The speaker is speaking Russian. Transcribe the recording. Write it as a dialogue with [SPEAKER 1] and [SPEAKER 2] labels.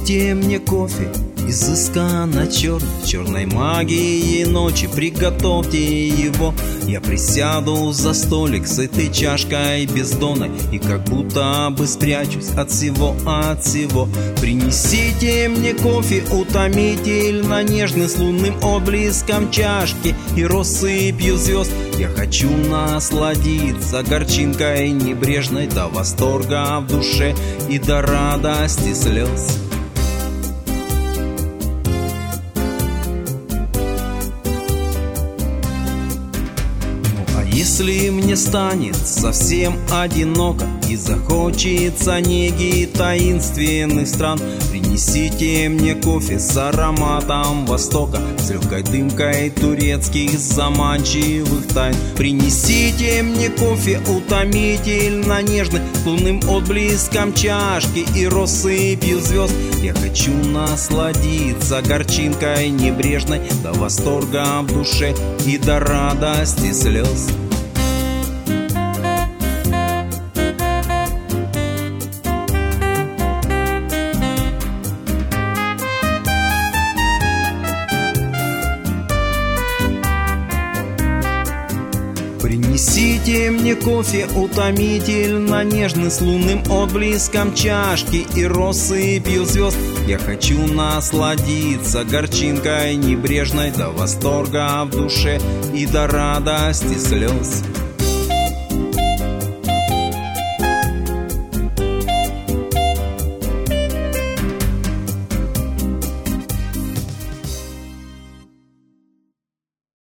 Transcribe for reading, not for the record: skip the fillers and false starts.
[SPEAKER 1] Принесите мне кофе, изысканно черной магией ночи, приготовьте его. Я присяду за столик с этой чашкой бездонной и как будто бы спрячусь от всего. Принесите мне кофе, утомительно нежный, с лунным отблеском чашки и россыпью звезд. Я хочу насладиться горчинкой небрежной, до восторга в душе и до радости слез. Если мне станет совсем одиноко и захочется неги таинственных стран, принесите мне кофе с ароматом Востока, с легкой дымкой турецких заманчивых тайн. Принесите мне кофе, утомительно нежный, с лунным отблеском чашки и россыпью звезд. Я хочу насладиться горчинкой небрежной, до восторга в душе и до радости слез. Принесите мне кофе, утомительно нежный, с лунным отблеском чашки и россыпью звезд. Я хочу насладиться горчинкой небрежной, до восторга в душе и до радости слез.